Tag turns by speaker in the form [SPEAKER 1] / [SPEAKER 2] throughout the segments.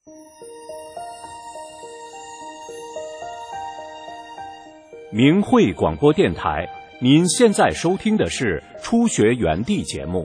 [SPEAKER 1] 明慧广播电台，您现在收听的是初学园地节目。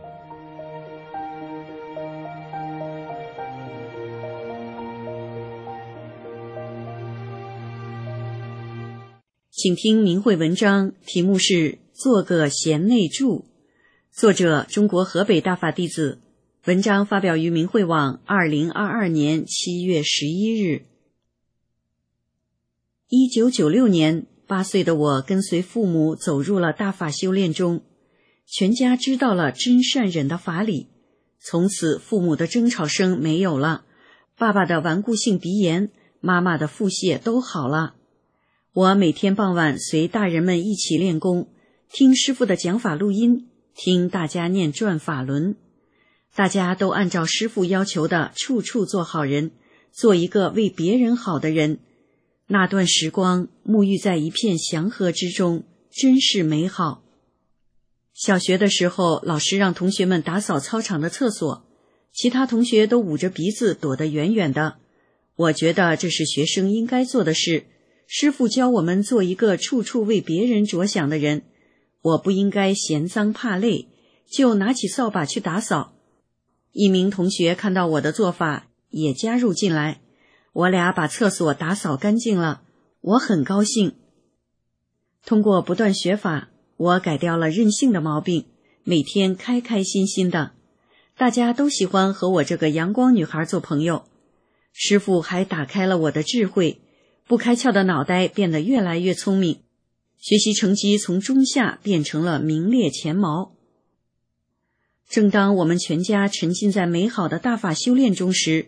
[SPEAKER 2] 请听明慧文章，题目是《做个贤内助》，作者中国河北大法弟子，文章发表于明慧网2022年7月11日。1996年，8岁的我跟随父母走入了大法修炼中，全家知道了真善忍的法理，从此父母的争吵声没有了，爸爸的顽固性鼻炎，妈妈的腹泻都好了。我每天傍晚随大人们一起练功，听师父的讲法录音，听大家念转法轮。大家都按照师父要求的处处做好人，做一个为别人好的人。那段时光沐浴在一片祥和之中，真是美好。小学的时候，老师让同学们打扫操场的厕所，其他同学都捂着鼻子躲得远远的。我觉得这是学生应该做的事，师父教我们做一个处处为别人着想的人，我不应该嫌脏怕累，就拿起扫把去打扫。一名同学看到我的做法，也加入进来，我俩把厕所打扫干净了，我很高兴。通过不断学法，我改掉了任性的毛病，每天开开心心的，大家都喜欢和我这个阳光女孩做朋友。师父还打开了我的智慧，不开窍的脑袋变得越来越聪明，学习成绩从中下变成了名列前茅。正当我们全家沉浸在美好的大法修炼中时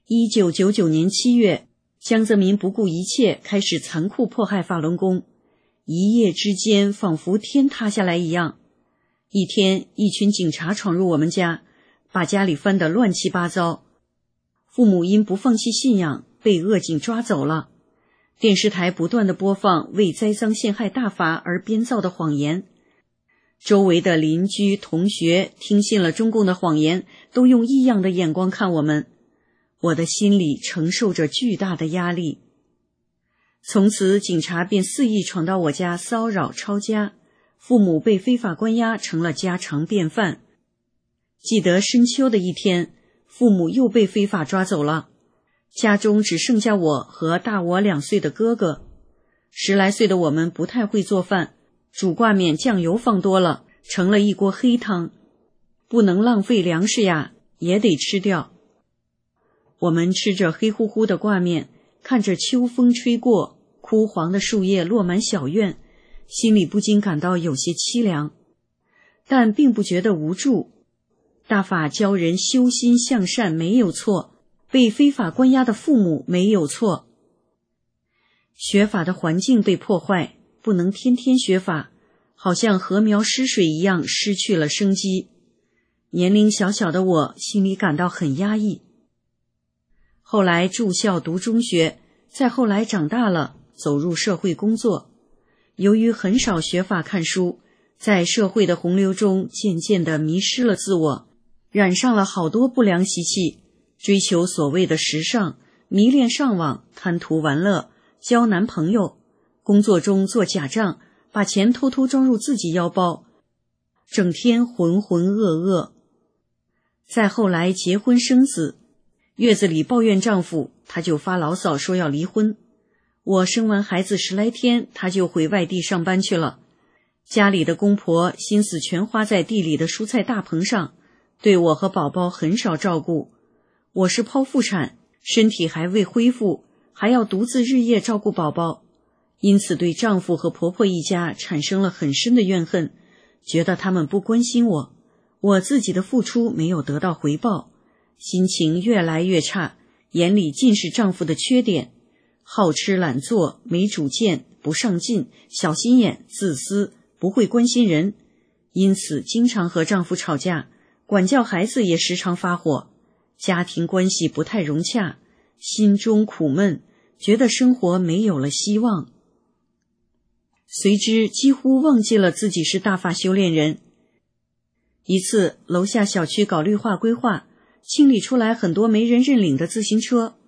[SPEAKER 2] ，1999年7月，江泽民不顾一切开始残酷迫害法轮功，一夜之间仿佛天塌下来一样。一天，一群警察闯入我们家，把家里翻得乱七八糟。父母因不放弃信仰，被恶警抓走了。电视台不断地播放为栽赃陷害大法而编造的谎言，周围的邻居同学听信了中共的谎言，都用异样的眼光看我们。我的心里承受着巨大的压力。从此警察便肆意闯到我家骚扰抄家，父母被非法关押成了家常便饭。记得深秋的一天，父母又被非法抓走了，家中只剩下我和大我2岁的哥哥。10来岁的我们不太会做饭，煮挂面酱油放多了，成了一锅黑汤。不能浪费粮食呀，也得吃掉。我们吃着黑乎乎的挂面，看着秋风吹过，枯黄的树叶落满小院，心里不禁感到有些凄凉，但并不觉得无助。大法教人修心向善没有错，被非法关押的父母没有错。学法的环境被破坏，不能天天学法，好像禾苗失水一样失去了生机。年龄小小的我心里感到很压抑。后来住校读中学，再后来长大了，走入社会工作。由于很少学法看书，在社会的洪流中渐渐地迷失了自我，染上了好多不良习气，追求所谓的时尚，迷恋上网，贪图玩乐，交男朋友，工作中做假账，把钱偷偷装入自己腰包，整天浑浑噩噩。再后来结婚生子，月子里抱怨丈夫，他就发牢骚说要离婚。我生完孩子10来天，他就回外地上班去了。家里的公婆心思全花在地里的蔬菜大棚上，对我和宝宝很少照顾。我是剖腹产，身体还未恢复，还要独自日夜照顾宝宝，因此对丈夫和婆婆一家产生了很深的怨恨，觉得他们不关心我，我自己的付出没有得到回报，心情越来越差，眼里尽是丈夫的缺点，好吃懒做，没主见，不上进，小心眼，自私，不会关心人，因此经常和丈夫吵架，管教孩子也时常发火，家庭关系不太融洽，心中苦闷，觉得生活没有了希望。随之几乎忘记了自己是大法修炼人。一次楼下小区搞绿化规划，清理出来很多没人认领的自行车，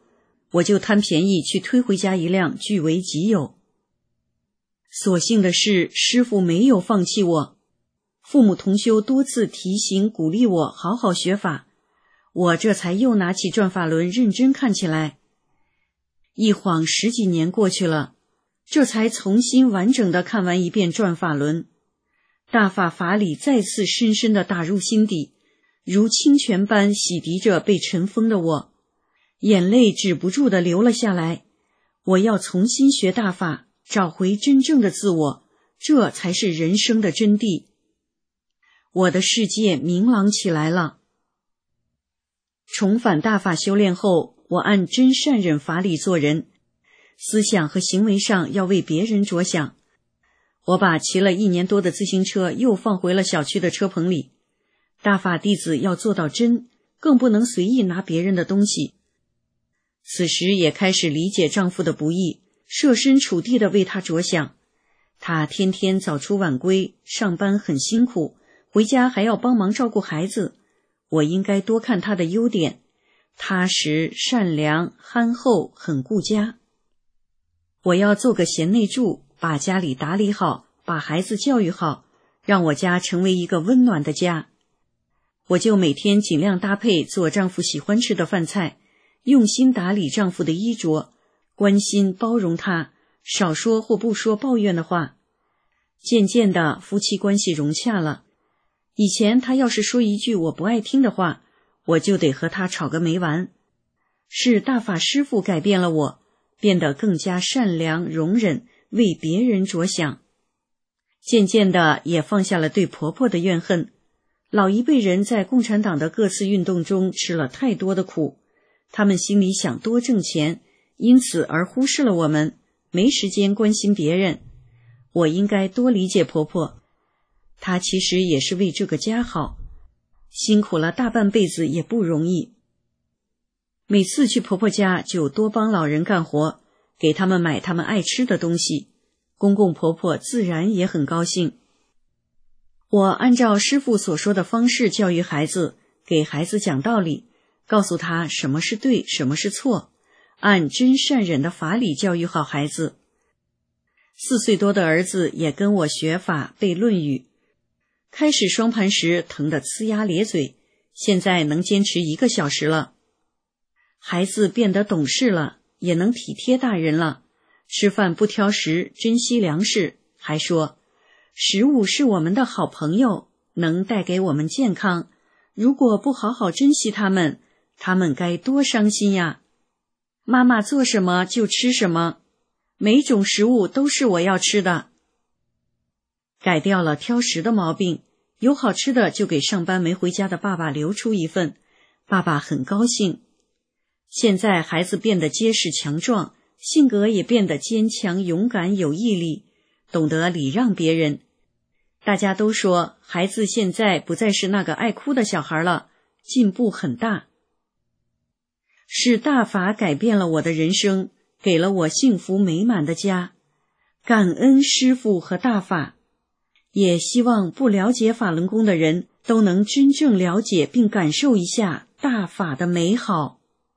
[SPEAKER 2] 我就贪便宜去推回家一辆据为己有。所幸的是，师父没有放弃我，父母同修多次提醒鼓励我好好学法，我这才又拿起转法轮认真看起来。一晃10几年过去了，这才重新完整地看完一遍转法轮，大法法理再次深深地打入心底，如清泉般洗涤着被尘封的我，眼泪止不住地流了下来。我要重新学大法，找回真正的自我，这才是人生的真谛。我的世界明朗起来了。重返大法修炼后，我按真善忍法理做人，思想和行为上要为别人着想。我把骑了1年多的自行车又放回了小区的车棚里。大法弟子要做到真，更不能随意拿别人的东西。此时也开始理解丈夫的不易，设身处地地为他着想。他天天早出晚归，上班很辛苦，回家还要帮忙照顾孩子。我应该多看他的优点，踏实、善良、憨厚，很顾家。我要做个贤内助，把家里打理好，把孩子教育好，让我家成为一个温暖的家。我就每天尽量搭配做丈夫喜欢吃的饭菜，用心打理丈夫的衣着，关心包容他，少说或不说抱怨的话。渐渐的，夫妻关系融洽了。以前他要是说一句我不爱听的话，我就得和他吵个没完。是大法师父改变了我，变得更加善良容忍，为别人着想。渐渐的也放下了对婆婆的怨恨。老一辈人在共产党的各次运动中吃了太多的苦，他们心里想多挣钱，因此而忽视了我们，没时间关心别人。我应该多理解婆婆，她其实也是为这个家好，辛苦了大半辈子也不容易。每次去婆婆家就多帮老人干活，给他们买他们爱吃的东西，公公婆婆自然也很高兴。我按照师父所说的方式教育孩子，给孩子讲道理，告诉他什么是对，什么是错，按真善忍的法理教育好孩子。4岁多的儿子也跟我学法背《论语》，开始双盘时疼得呲牙咧嘴，现在能坚持1个小时了。孩子变得懂事了，也能体贴大人了，吃饭不挑食，珍惜粮食，还说食物是我们的好朋友，能带给我们健康，如果不好好珍惜它们，他们该多伤心呀！妈妈做什么就吃什么，每种食物都是我要吃的。改掉了挑食的毛病，有好吃的就给上班没回家的爸爸留出一份，爸爸很高兴。现在孩子变得结实强壮，性格也变得坚强勇敢有毅力，懂得礼让别人。大家都说孩子现在不再是那个爱哭的小孩了，进步很大。是大法改变了我的人生，给了我幸福美满的家。感恩师父和大法，也希望不了解法轮功的人都能真正了解并感受一下大法的美好。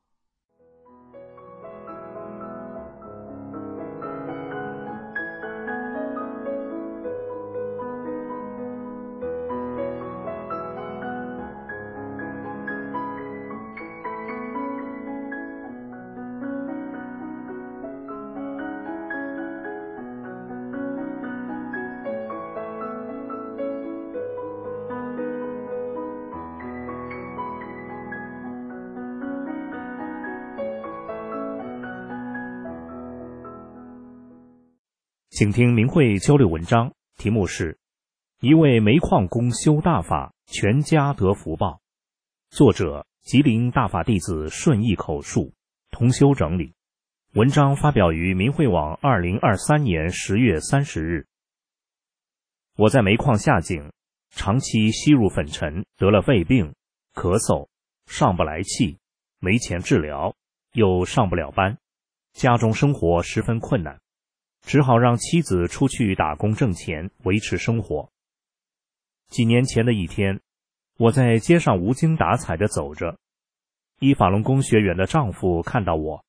[SPEAKER 1] 请听明慧交流文章，题目是一位煤矿工修大法，全家得福报。作者吉林大法弟子顺义口述，同修整理。文章发表于明慧网2023年10月30日。我在煤矿下井，长期吸入粉尘，得了胃病，咳嗽，上不来气，没钱治疗，又上不了班，家中生活十分困难，只好让妻子出去打工挣钱维持生活。几年前的一天，我在街上无精打采地走着，一法轮功学员的丈夫看到我，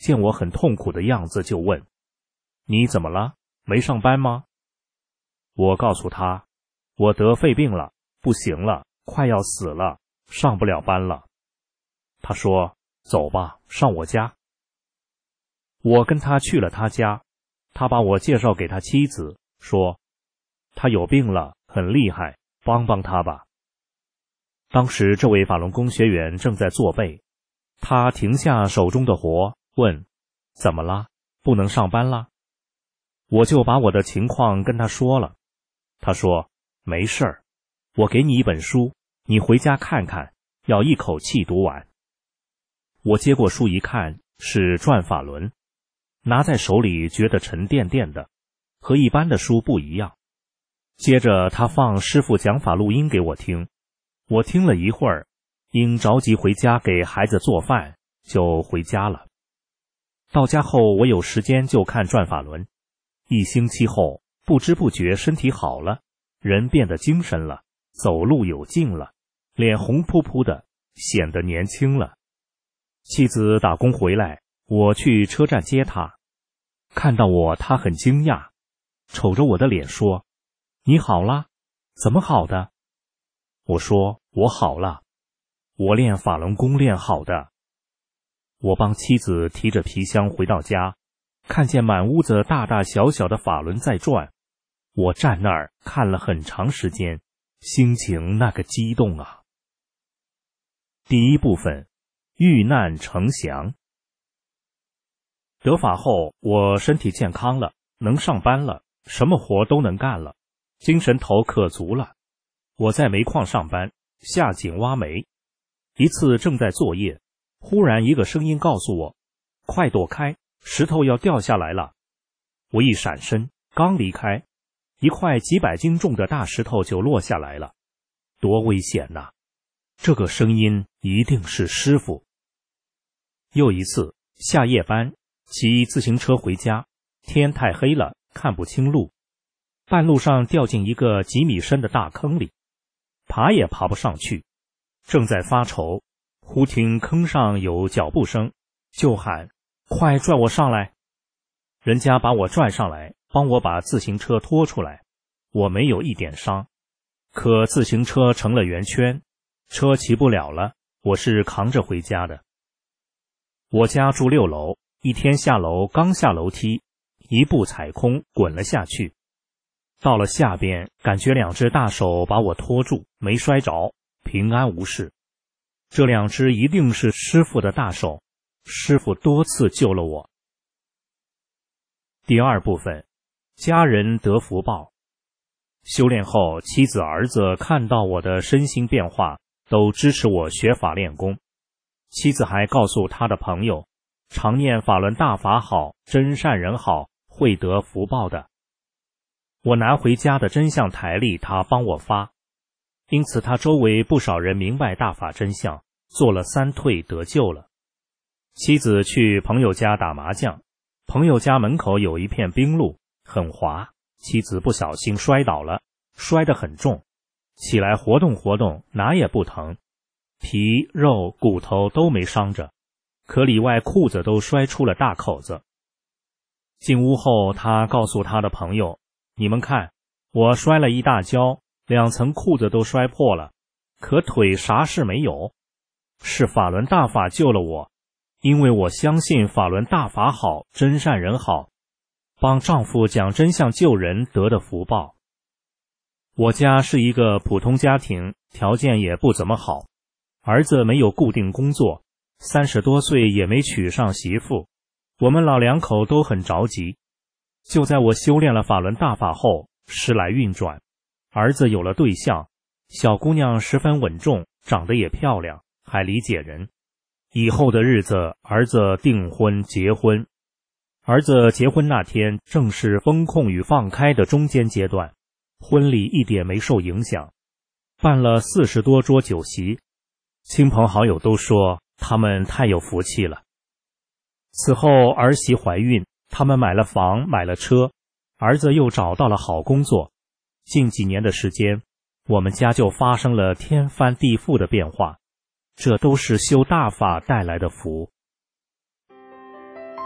[SPEAKER 1] 见我很痛苦的样子，就问：你怎么了？没上班吗？我告诉他，我得肺病了，不行了，快要死了，上不了班了。他说：走吧，上我家。我跟他去了他家，他把我介绍给他妻子，说他有病了，很厉害，帮帮他吧。当时这位法轮功学员正在做背，他停下手中的活，问：怎么了？不能上班了？我就把我的情况跟他说了。他说：没事儿，我给你一本书，你回家看看，要一口气读完。我接过书一看，是《转法轮》，拿在手里觉得沉甸甸的，和一般的书不一样。接着他放师父讲法录音给我听，我听了一会儿，因着急回家给孩子做饭，就回家了。到家后我有时间就看《转法轮》，1星期后不知不觉身体好了，人变得精神了，走路有劲了，脸红扑扑的，显得年轻了。妻子打工回来，我去车站接她，看到我她很惊讶，瞅着我的脸说：你好了？怎么好的？我说：我好了，我练法轮功练好的。我帮妻子提着皮箱回到家，看见满屋子大大小小的法轮在转，我站那儿看了很长时间，心情那个激动啊。第一部分，遇难成祥。得法后，我身体健康了，能上班了，什么活都能干了，精神头可足了。我在煤矿上班，下井挖煤。一次正在作业，忽然一个声音告诉我：快躲开，石头要掉下来了。我一闪身，刚离开，一块几百斤重的大石头就落下来了，多危险呐！这个声音一定是师父。又一次下夜班，骑自行车回家，天太黑了，看不清路，半路上掉进一个几米深的大坑里，爬也爬不上去，正在发愁，忽听坑上有脚步声，就喊：快拽我上来！人家把我拽上来，帮我把自行车拖出来，我没有一点伤，可自行车成了圆圈，车骑不了了，我是扛着回家的。我家住6楼，一天下楼刚下楼梯，一步踩空滚了下去。到了下边，感觉2只大手把我拖住，没摔着，平安无事。这2只一定是师父的大手，师父多次救了我。第二部分，家人得福报。修炼后，妻子儿子看到我的身心变化，都支持我学法练功。妻子还告诉他的朋友，常念法轮大法好，真善人好，会得福报的。我拿回家的真相台历，他帮我发，因此他周围不少人明白大法真相，做了3退得救了。妻子去朋友家打麻将，朋友家门口有一片冰路，很滑，妻子不小心摔倒了，摔得很重，起来活动活动，哪也不疼，皮肉骨头都没伤着，可里外裤子都摔出了大口子。进屋后，他告诉他的朋友，你们看，我摔了一大跤，2层裤子都摔破了，可腿啥事没有，是法轮大法救了我，因为我相信法轮大法好，真善人好，帮丈夫讲真相救人得的福报。我家是一个普通家庭，条件也不怎么好，儿子没有固定工作，30多岁也没娶上媳妇，我们老2口都很着急。就在我修炼了法轮大法后，时来运转，儿子有了对象，小姑娘十分稳重，长得也漂亮，还理解人。以后的日子，儿子订婚结婚。儿子结婚那天正是封控与放开的中间阶段，婚礼一点没受影响，办了40多桌酒席，亲朋好友都说他们太有福气了。此后儿媳怀孕，他们买了房买了车，儿子又找到了好工作。近几年的时间，我们家就发生了天翻地覆的变化，这都是修大法带来的福。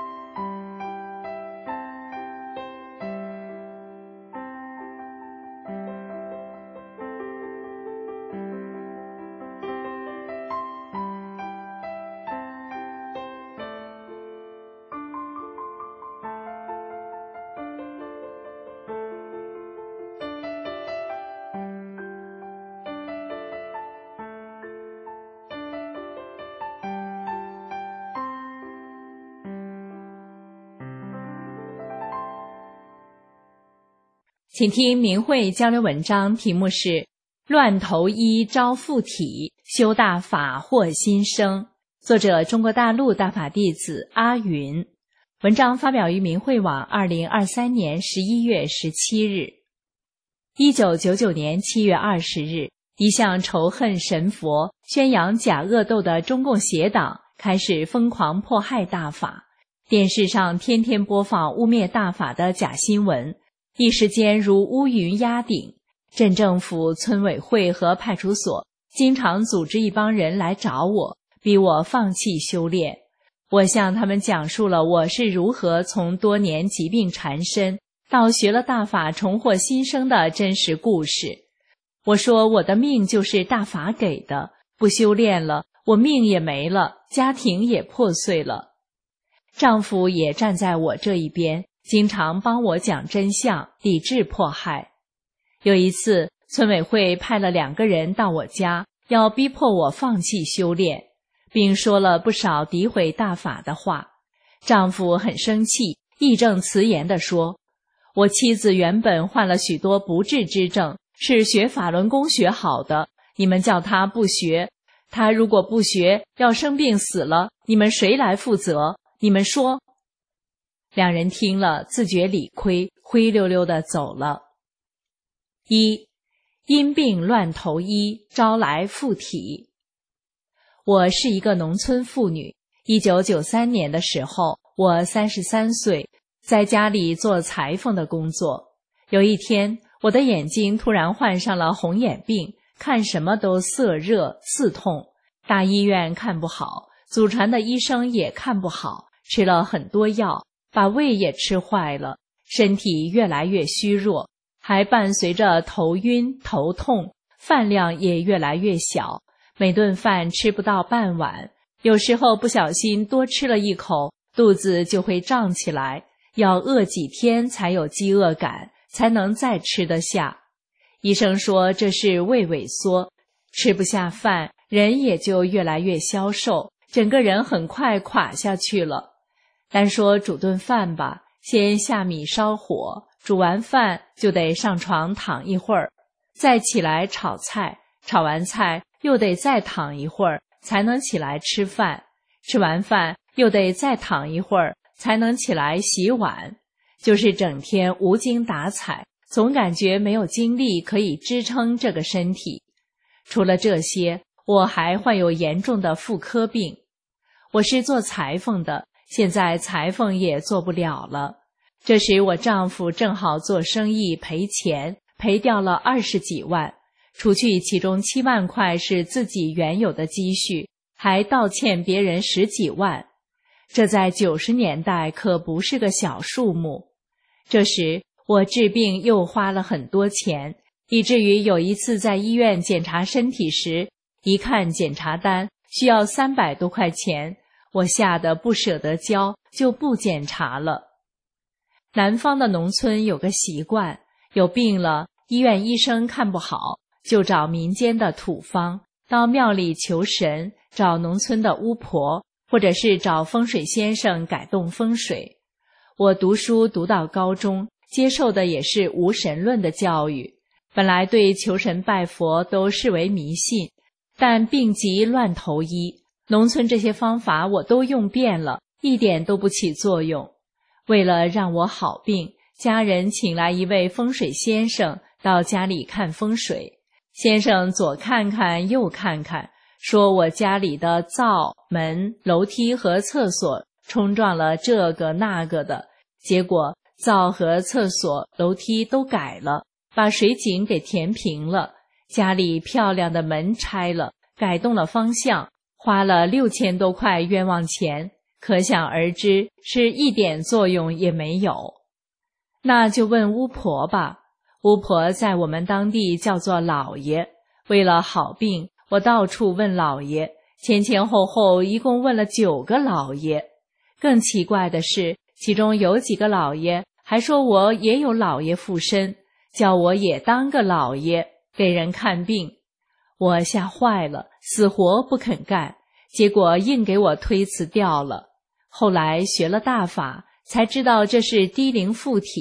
[SPEAKER 3] 请听明慧交流文章，题目是乱投医招附体，修大法获新生。作者中国大陆大法弟子阿云。文章发表于明慧网2023年11月17日。1999年7月20日，一向仇恨神佛、宣扬假恶斗的中共邪党开始疯狂迫害大法，电视上天天播放污蔑大法的假新闻，一时间如乌云压顶。镇政府、村委会和派出所经常组织一帮人来找我，逼我放弃修炼。我向他们讲述了我是如何从多年疾病缠身到学了大法重获新生的真实故事。我说我的命就是大法给的，不修炼了，我命也没了，家庭也破碎了。丈夫也站在我这一边，经常帮我讲真相，抵制迫害。有一次，村委会派了2个人到我家，要逼迫我放弃修炼，并说了不少诋毁大法的话。丈夫很生气，义正辞严地说，我妻子原本患了许多不治之症，是学法轮功学好的，你们叫她不学，她如果不学，要生病死了，你们谁来负责？你们说。2人听了，自觉理亏，灰溜溜地走了。1. 因病乱投医，招来附体。我是一个农村妇女。1993年的时候，我33岁，在家里做裁缝的工作。有一天，我的眼睛突然患上了红眼病，看什么都涩热刺痛，大医院看不好，祖传的医生也看不好，吃了很多药，把胃也吃坏了，身体越来越虚弱，还伴随着头晕头痛，饭量也越来越小，每顿饭吃不到半碗，有时候不小心多吃了一口，肚子就会胀起来，要饿几天才有饥饿感，才能再吃得下。医生说这是胃萎缩，吃不下饭，人也就越来越消瘦，整个人很快垮下去了。单说煮顿饭吧，先下米烧火，煮完饭就得上床躺一会儿，再起来炒菜，炒完菜又得再躺一会儿才能起来吃饭，吃完饭又得再躺一会儿才能起来洗碗，就是整天无精打采，总感觉没有精力可以支撑这个身体。除了这些，我还患有严重的妇科病。我是做裁缝的，现在裁缝也做不了了。这时我丈夫正好做生意赔钱，赔掉了20几万，除去其中7万块是自己原有的积蓄，还倒欠别人10几万。这在90年代可不是个小数目。这时我治病又花了很多钱，以至于有一次在医院检查身体时，一看检查单需要300多块钱，我吓得不舍得交，就不检查了。南方的农村有个习惯，有病了，医院医生看不好，就找民间的土方，到庙里求神，找农村的巫婆，或者是找风水先生改动风水。我读书读到高中，接受的也是无神论的教育，本来对求神拜佛都视为迷信，但病急乱投医，农村这些方法我都用遍了，一点都不起作用。为了让我好病，家人请来一位风水先生到家里看风水。先生左看看右看看，说我家里的灶、门、楼梯和厕所冲撞了这个那个的，结果灶和厕所、楼梯都改了，把水井给填平了，家里漂亮的门拆了，改动了方向，花了6000多块冤枉钱，可想而知是一点作用也没有。那就问巫婆吧，巫婆在我们当地叫做老爷。为了好病，我到处问老爷，前后后一共问了9个老爷。更奇怪的是，其中有几个老爷还说我也有老爷附身，叫我也当个老爷给人看病。我吓坏了，死活不肯干，结果硬给我推辞掉了。后来学了大法，才知道这是低龄附体，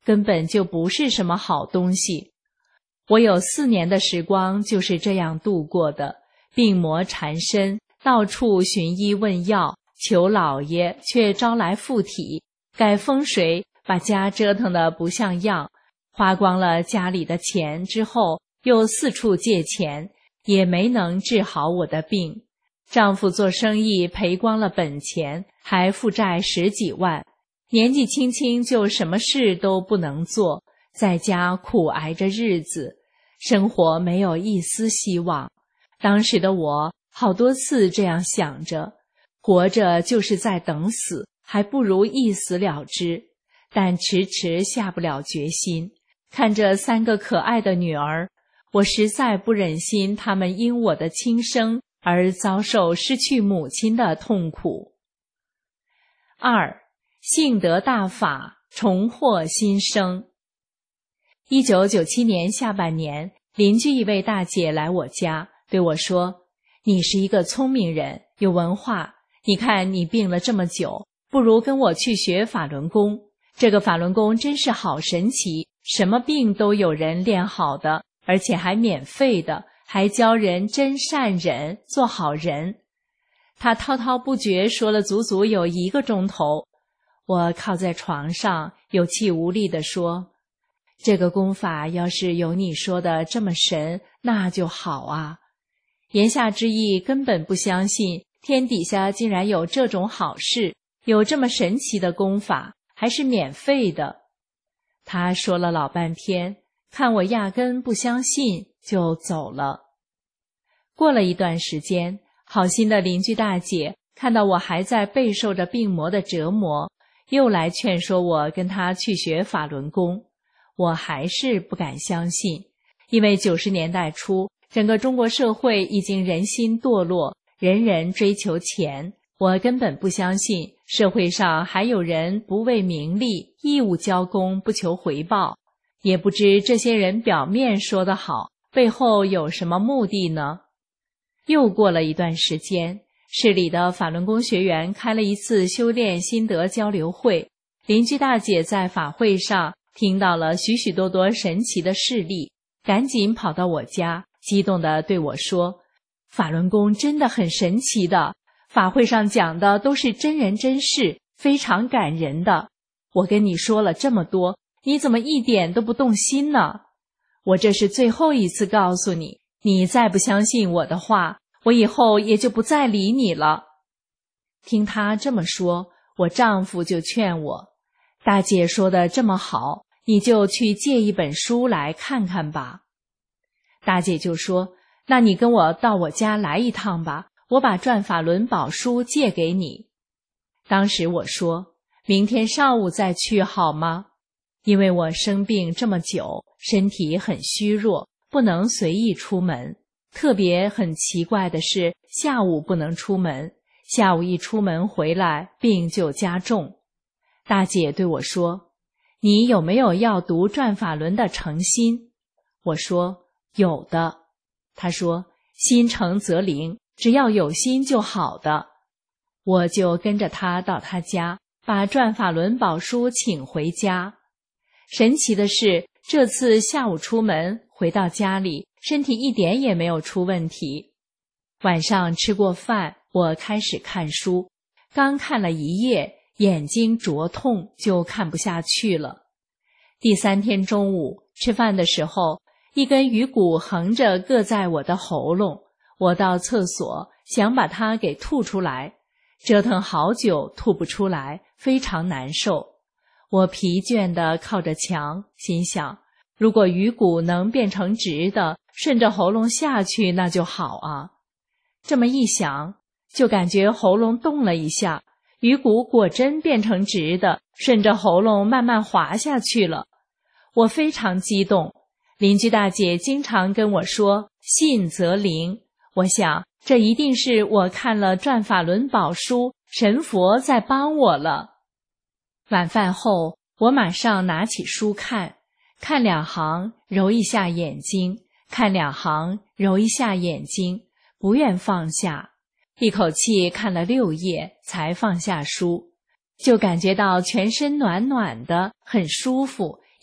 [SPEAKER 3] 根本就不是什么好东西。我有4年的时光就是这样度过的，病魔缠身，到处寻医问药，求老爷却招来附体，改风水，把家折腾得不像样，花光了家里的钱之后，又四处借钱，也没能治好我的病。丈夫做生意赔光了本钱，还负债10几万，年纪轻轻就什么事都不能做，在家苦挨着日子，生活没有一丝希望。当时的我好多次这样想着，活着就是在等死，还不如一死了之，但迟迟下不了决心。看着3个可爱的女儿，我实在不忍心她们因我的轻生而遭受失去母亲的痛苦。2. 幸得大法，重获新生。1997年下半年，邻居一位大姐来我家，对我说：“你是一个聪明人，有文化，你看你病了这么久，不如跟我去学法轮功。这个法轮功真是好神奇，什么病都有人练好的，而且还免费的，还教人真善忍，做好人。”她滔滔不绝说了足足有1个钟头。我靠在床上，有气无力地说：“这个功法要是有你说的这么神，那就好啊。”言下之意根本不相信天底下竟然有这种好事，有这么神奇的功法，还是免费的。他说了老半天，看我压根不相信，就走了。过了一段时间，好心的邻居大姐看到我还在备受着病魔的折磨，又来劝说我跟她去学法轮功。我还是不敢相信，因为90年代初，整个中国社会已经人心堕落，人人追求钱，我根本不相信社会上还有人不为名利，义务交功不求回报。也不知这些人表面说得好，背后有什么目的呢？又过了一段时间，市里的法轮功学员开了一次修炼心得交流会，邻居大姐在法会上听到了许许多多神奇的事例，赶紧跑到我家，激动地对我说：“法轮功真的很神奇的，法会上讲的都是真人真事，非常感人的。我跟你说了这么多，你怎么一点都不动心呢？我这是最后一次告诉你，你再不相信我的话，我以后也就不再理你了。”听她这么说，我丈夫就劝我：“大姐说的这么好，你就去借一本书来看看吧。”大姐就说：“那你跟我到我家来一趟吧，我把《转法轮宝书》借给你。”当时我说：“明天上午再去好吗？”因为我生病这么久，身体很虚弱，不能随意出门。特别很奇怪的是，下午不能出门，下午一出门回来，病就加重。大姐对我说：“你有没有要读转法轮的诚心？”我说：“有的。”她说：“心诚则灵，只要有心就好的。”我就跟着她到她家，把转法轮宝书请回家。神奇的是，这次下午出门，回到家里，身体一点也没有出问题。晚上吃过饭，我开始看书，刚看了1页，眼睛灼痛，就看不下去了。第3天中午吃饭的时候，一根鱼骨横着硌在我的喉咙，我到厕所想把它给吐出来，折腾好久吐不出来，非常难受。我疲倦地靠着墙，心想，如果鱼骨能变成直的，顺着喉咙下去那就好啊。这么一想，就感觉喉咙动了一下，鱼骨果真变成直的，顺着喉咙慢慢滑下去了。我非常激动。邻居大姐经常跟我说信则灵，我想这一定是我看了《转法轮宝书》，神佛在帮我了。晚饭后，我马上拿起书看2行，揉一下眼睛，看2行，揉一下眼睛，不愿放下，一口气看了6页才放下书，就感觉到全身暖暖的，很舒服，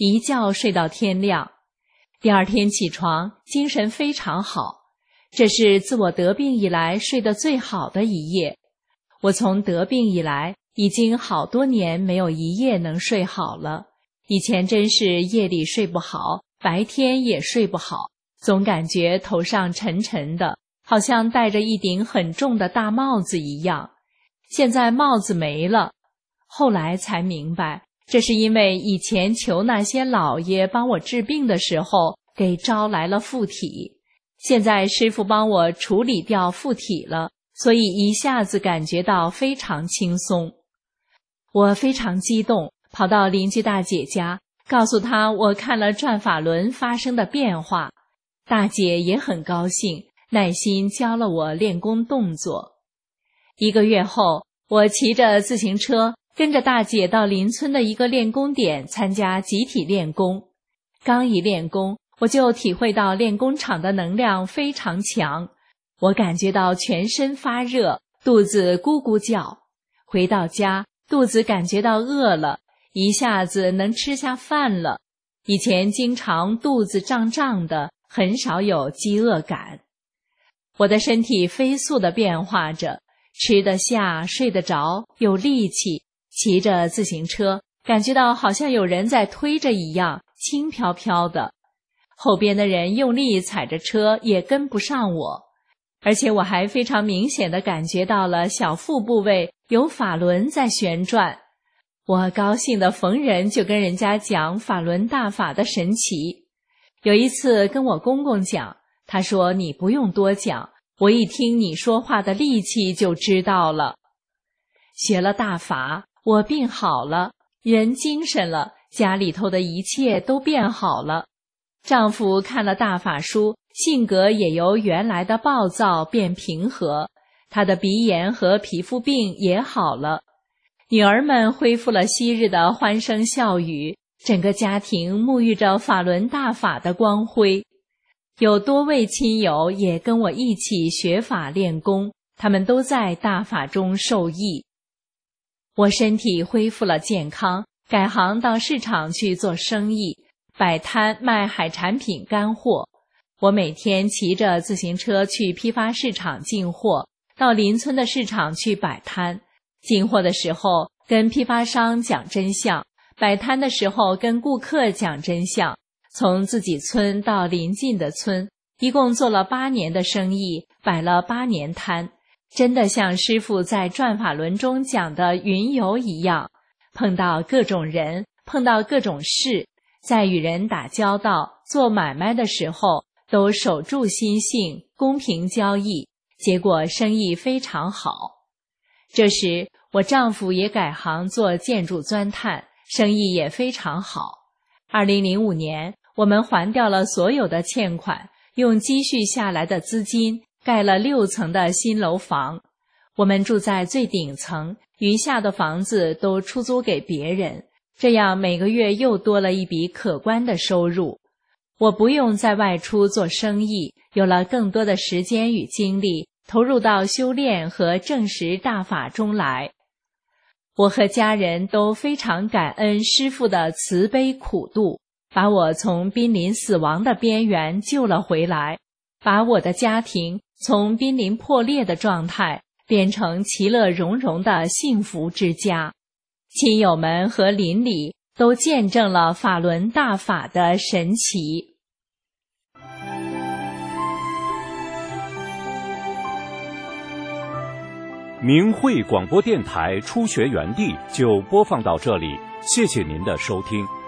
[SPEAKER 3] 一觉睡到天亮。第二天起床，精神非常好，这是自我得病以来睡得最好的一夜。我从得病以来，已经好多年没有一夜能睡好了。以前真是夜里睡不好，白天也睡不好，总感觉头上沉沉的，好像戴着一顶很重的大帽子一样。现在帽子没了，后来才明白，这是因为以前求那些老爷帮我治病的时候，给招来了附体。现在师父帮我处理掉附体了，所以一下子感觉到非常轻松。我非常激动，跑到邻居大姐家，告诉她我看了转法轮发生的变化。大姐也很高兴，耐心教了我练功动作。1个月后，我骑着自行车跟着大姐到邻村的一个练功点参加集体练功。刚一练功，我就体会到练功场的能量非常强，我感觉到全身发热，肚子咕咕叫。回到家，肚子感觉到饿了，一下子能吃下饭了。以前经常肚子胀胀的，很少有饥饿感。我的身体飞速地变化着，吃得下，睡得着，有力气，骑着自行车，感觉到好像有人在推着一样，轻飘飘的。后边的人用力踩着车，也跟不上我。而且我还非常明显地感觉到了小腹部位有法轮在旋转。我高兴地逢人就跟人家讲法轮大法的神奇。有一次跟我公公讲，他说你不用多讲，我一听你说话的力气就知道了。学了大法，我病好了，人精神了，家里头的一切都变好了。丈夫看了大法书，性格也由原来的暴躁变平和，他的鼻炎和皮肤病也好了。女儿们恢复了昔日的欢声笑语，整个家庭沐浴着法轮大法的光辉。有多位亲友也跟我一起学法练功，他们都在大法中受益。我身体恢复了健康，改行到市场去做生意，摆摊卖海产品干货。我每天骑着自行车去批发市场进货，到邻村的市场去摆摊。进货的时候跟批发商讲真相，摆摊的时候跟顾客讲真相。从自己村到邻近的村，一共做了8年的生意，摆了8年摊，真的像师父在转法轮中讲的云游一样，碰到各种人，碰到各种事，在与人打交道、做买卖的时候，都守住心性，公平交易，结果生意非常好。这时我丈夫也改行做建筑钻探，生意也非常好。2005年，我们还掉了所有的欠款，用积蓄下来的资金盖了6层的新楼房。我们住在最顶层，余下的房子都出租给别人，这样每个月又多了一笔可观的收入。我不用再外出做生意，有了更多的时间与精力，投入到修炼和证实大法中来。我和家人都非常感恩师父的慈悲苦度，把我从濒临死亡的边缘救了回来，把我的家庭从濒临破裂的状态变成其乐融融的幸福之家。亲友们和邻里都见证了法轮大法的神奇。
[SPEAKER 1] 明慧广播电台初学园地就播放到这里，谢谢您的收听。